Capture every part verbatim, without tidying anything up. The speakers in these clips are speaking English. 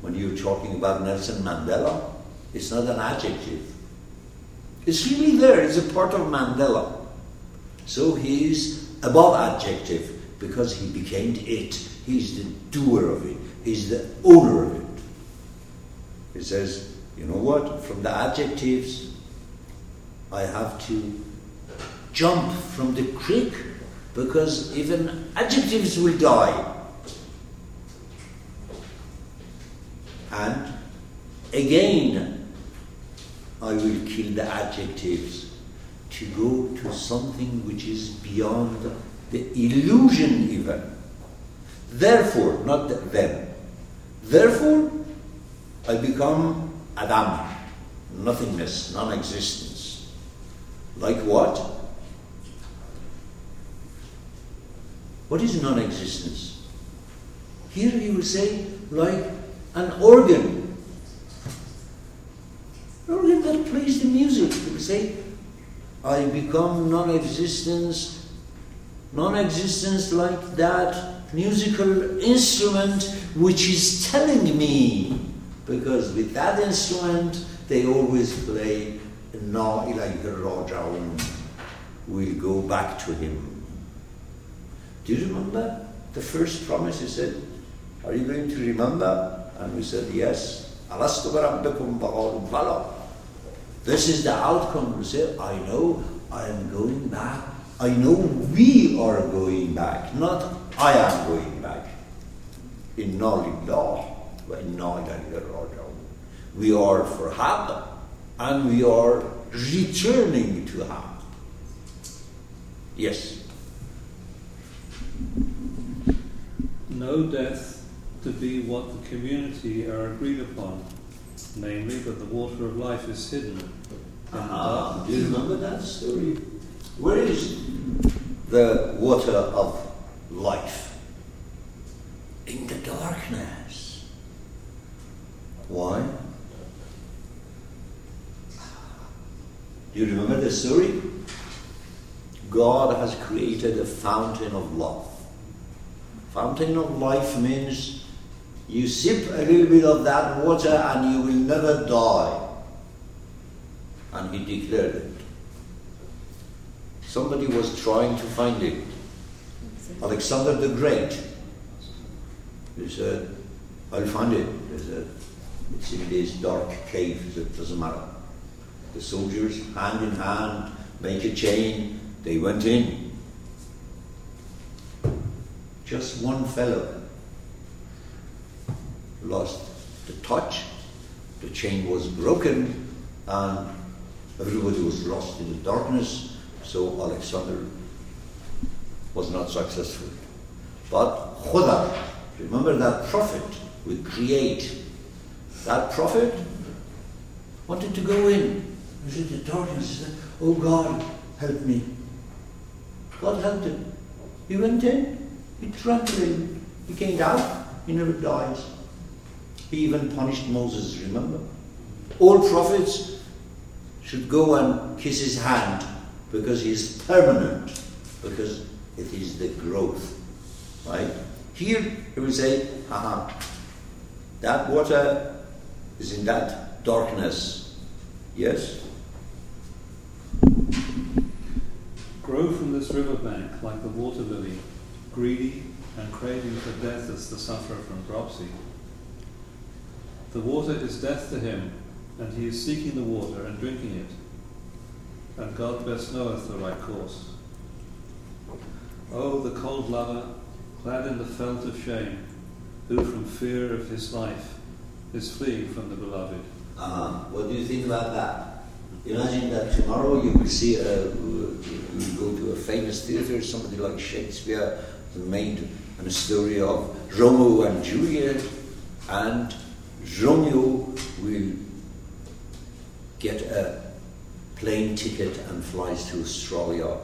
when you're talking about Nelson Mandela, it's not an adjective. It's really there, it's a part of Mandela. So he's above adjective because he became it. He's the doer of it. He's the owner of it. He says, you know what? From the adjectives, I have to jump from the creek because even adjectives will die. And again, I will kill the adjectives to go to something which is beyond the illusion even. Therefore, not the then. Therefore, I become Adam, nothingness, non-existence. Like what? What is non-existence? Here he will say, like an organ. An organ that plays the music. He will say, I become non-existence, non-existence like that musical instrument which is telling me, because with that instrument they always play Na ilayhi rajaun. We'll go back to him. Do you remember the first promise? He said, are you going to remember? And we said, yes. Alastu rabbikum ba'alum bala. This is the outcome. We say, I know I am going back. I know we are going back, not I am going back. Inna lillah wa inna ilayhi raji'un. We are for Haqq and we are returning to Haqq. Yes. Know death to be what the community are agreed upon, namely that the water of life is hidden. Ah, do you remember that story? Where is the water of life? In the darkness. Why? Do you remember the story? God has created a fountain of love. Fountain of life means you sip a little bit of that water and you will never die. And he declared it. Somebody was trying to find it. Alexander the Great. He said, I'll find it. He said, it's in this dark cave. He said, it doesn't matter. The soldiers, hand in hand, make a chain. They went in. Just one fellow lost the touch. The chain was broken and everybody was lost in the darkness. So Alexander was not successful. But Khuda, remember that prophet we create. That prophet wanted to go in. He was in the darkness. He said, oh God, help me. God helped him. He went in. He drank it in. He came out. He never dies. He even punished Moses, remember? All prophets should go and kiss his hand because he is permanent, because it is the growth. Right? Here he will say, haha, that water is in that darkness. Yes? Grow from this riverbank like the water lily, greedy and craving for death as the sufferer from dropsy. The water is death to him, and he is seeking the water and drinking it, and God best knoweth the right course. Oh, the cold lover, clad in the felt of shame, who from fear of his life is fleeing from the beloved. Uh, what do you think about that? Imagine that tomorrow you will see, a, you will go to a famous theatre, somebody like Shakespeare made a story of Romeo and Juliet, and Romeo will get a plane ticket and flies to Australia,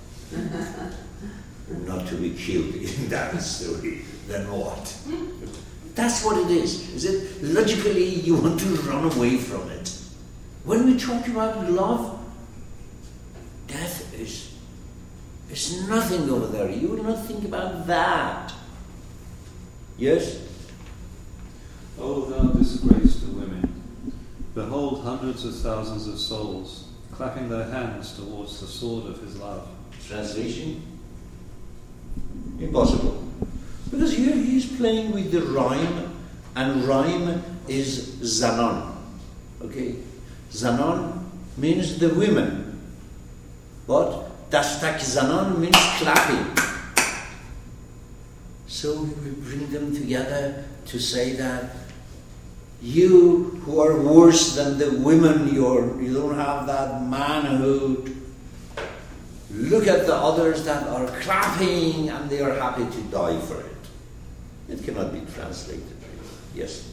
not to be killed in that story. Then what? That's what it is. Is it logically you want to run away from it? When we talk about love, death is, is nothing over there. You will not think about that. Yes? Oh, thou this grace to women. Behold hundreds of thousands of souls clapping their hands towards the sword of his love. Translation? Impossible. Because here he is playing with the rhyme, and rhyme is zanon. Okay? Zanon means the women. But dashtak zanon means clapping. So we bring them together to say that you who are worse than the women, you're, you don't have that manhood. Look at the others that are clapping and they are happy to die for it. It cannot be translated. Yes.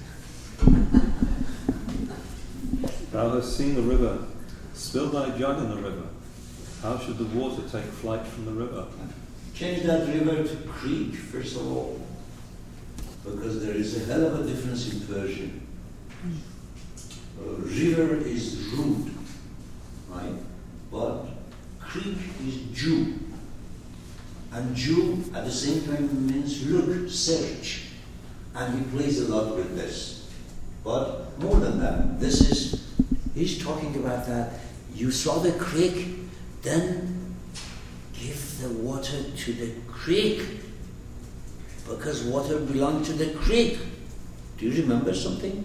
Thou hast seen the river. Spill thy jug in the river. How should the water take flight from the river? Change that river to creek, first of all. Because there is a hell of a difference in Persian. Uh, river is rude, right? But creek is Jew. And Jew at the same time means look, search. And he plays a lot with this. But more than that, this is, he's talking about that. You saw the creek, then give the water to the creek. Because water belonged to the creek. Do you remember something?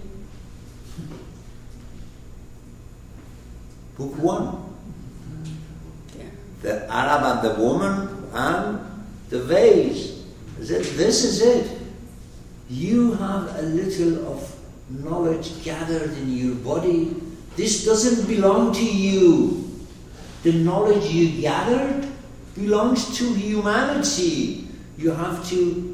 Book one. Yeah. The Arab and the woman and the vase. This is it. You have a little of knowledge gathered in your body. This doesn't belong to you. The knowledge you gathered belongs to humanity. You have to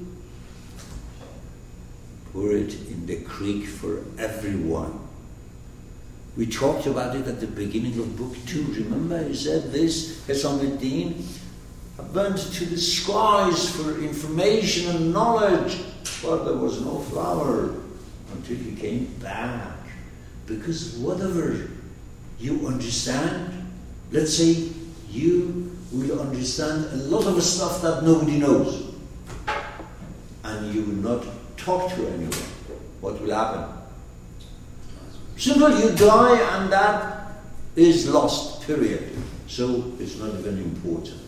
pour it in the creek for everyone. We talked about it at the beginning of book two. Remember, he said this, Hisamuddin, I went to the skies for information and knowledge, but there was no flower until he came back. Because whatever you understand, let's say you will understand a lot of stuff that nobody knows, and you will not talk to anyone. What will happen? Simple, you die and that is lost, period. So it's not even important.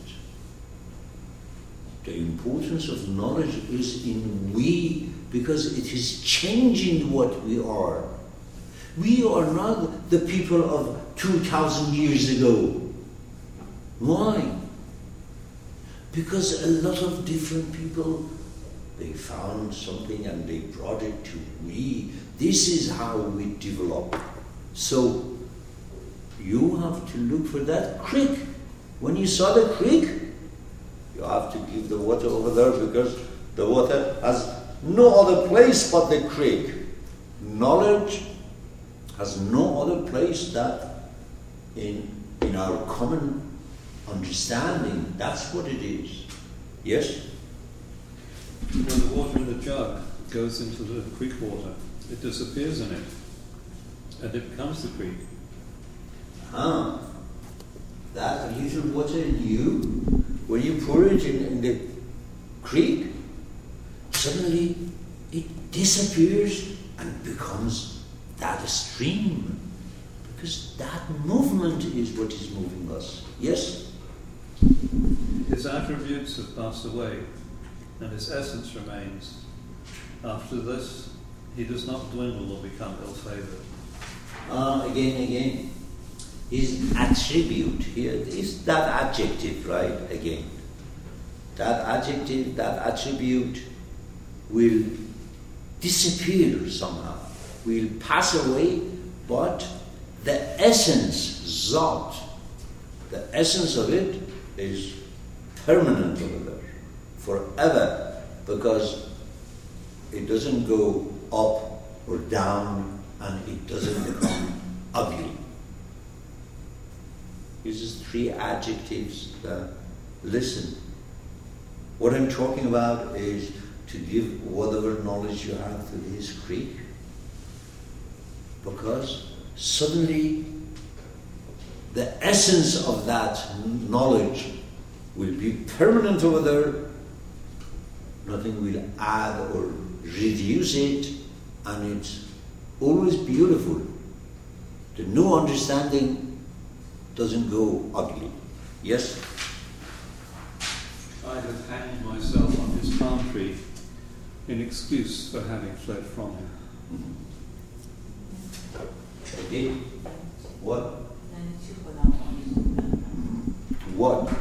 The importance of knowledge is in we, because it is changing what we are. We are not the people of two thousand years ago. Why? Because a lot of different people, they found something and they brought it to we. This is how we develop. So you have to look for that creek. When you saw the creek, you have to give the water over there, because the water has no other place but the creek. Knowledge has no other place that in, in our common understanding. That's what it is. Yes? When the water in the jug goes into the creek water, it disappears in it, and it becomes the creek. Ah, that little water in you, when you pour it in, in the creek, suddenly it disappears and becomes that stream. Because that movement is what is moving us. Yes? His attributes have passed away, and his essence remains. After this, he does not dwindle or become ill-favoured. Uh, again, again. His attribute here is that adjective, right? Again. That adjective, that attribute will disappear somehow, will pass away, but the essence, Zat, the essence of it is permanent over there, forever, because it doesn't go up or down, and it doesn't become ugly. Uses three adjectives that listen. What I'm talking about is to give whatever knowledge you have to this creek, because suddenly the essence of that knowledge will be permanent over there. Nothing will add or reduce it, and it always beautiful. The no understanding doesn't go ugly. Yes? I have hanged myself on his palm tree in excuse for having fled from him. Okay. What? What?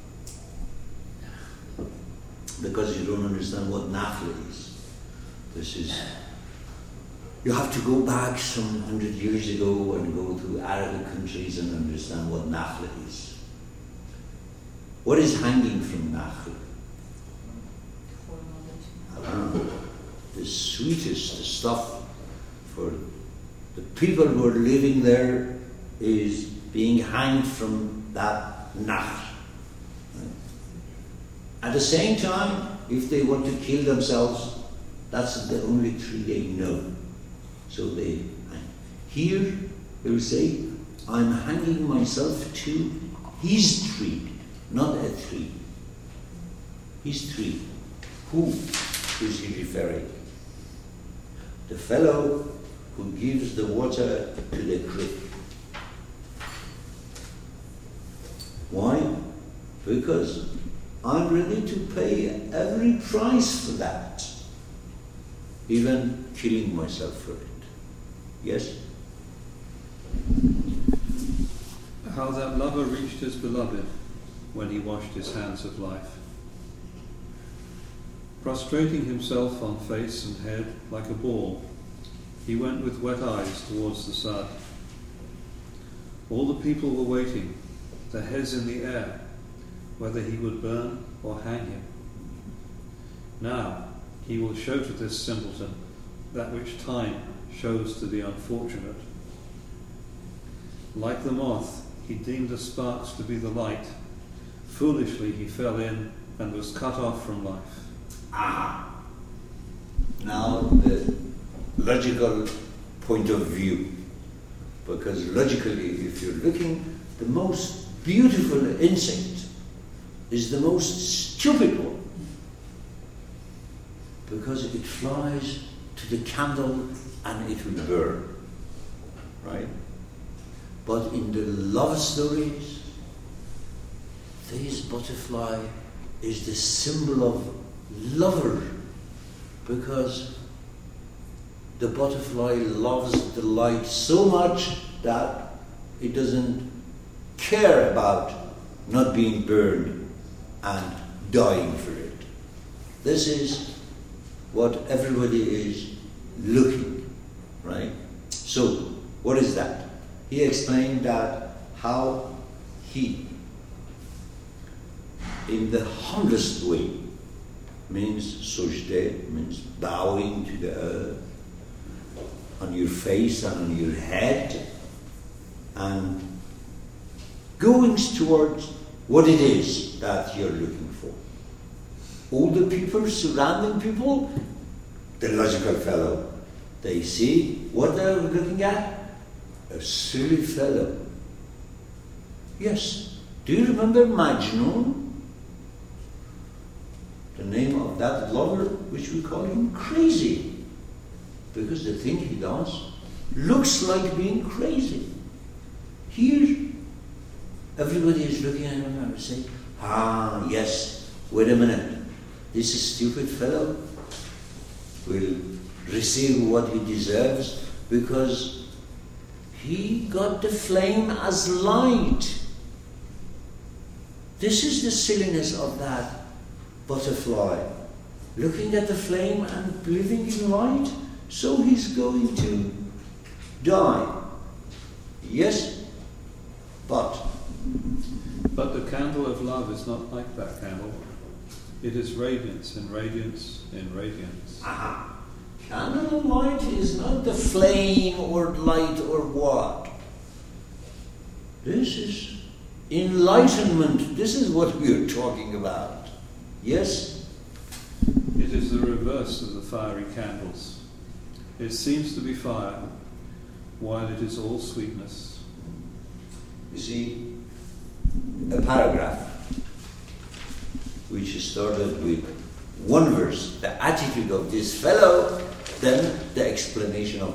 Because you don't understand what Nafla is. This is, you have to go back some hundred years ago and go to Arabic countries and understand what Nafla is. What is hanging from Nafla? The sweetest stuff for the people who are living there is being hanged from that Nakhl. At the same time, if they want to kill themselves, that's the only tree they know. So they hang. Here, they will say, I'm hanging myself to his tree, not a tree. His tree. Who is he referring? The fellow who gives the water to the creek. Why? Because I'm ready to pay every price for that, even killing myself for it. Yes? How that lover reached his beloved when he washed his hands of life. Prostrating himself on face and head like a ball, he went with wet eyes towards the sun. All the people were waiting, their heads in the air, whether he would burn or hang him. Now he will show to this simpleton that which time shows to the unfortunate. Like the moth, he deemed the sparks to be the light. Foolishly he fell in and was cut off from life. Ah. Now the logical point of view. Because logically, if you're looking, the most beautiful insect is the most stupid one. Because it flies to the candle and it will burn. Right? But in the love stories, this butterfly is the symbol of lover, because the butterfly loves the light so much that it doesn't care about not being burned and dying for it. This is what everybody is looking, right? So, what is that? He explained that how he, in the humblest way, means sujdeh, means bowing to the earth, on your face and on your head, and going towards what it is that you're looking for. All the people, surrounding people, the logical fellow, they see what they're looking at? A silly fellow. Yes. Do you remember Majnun? The name of that lover, which we call him crazy. Because the thing he does looks like being crazy. Here, everybody is looking at him and saying, ah, yes, wait a minute. This stupid fellow will receive what he deserves because he got the flame as light. This is the silliness of that butterfly. Looking at the flame and believing in light, so he's going to die. Yes, but... But the candle of love is not like that candle. It is radiance in radiance in radiance. Aha. Candle light is not the flame or light or what. This is enlightenment. This is what we are talking about. Yes? It is the reverse of the fiery candles. It seems to be fire, while it is all sweetness. You see, a paragraph which started with one verse, the attitude of this fellow, then the explanation of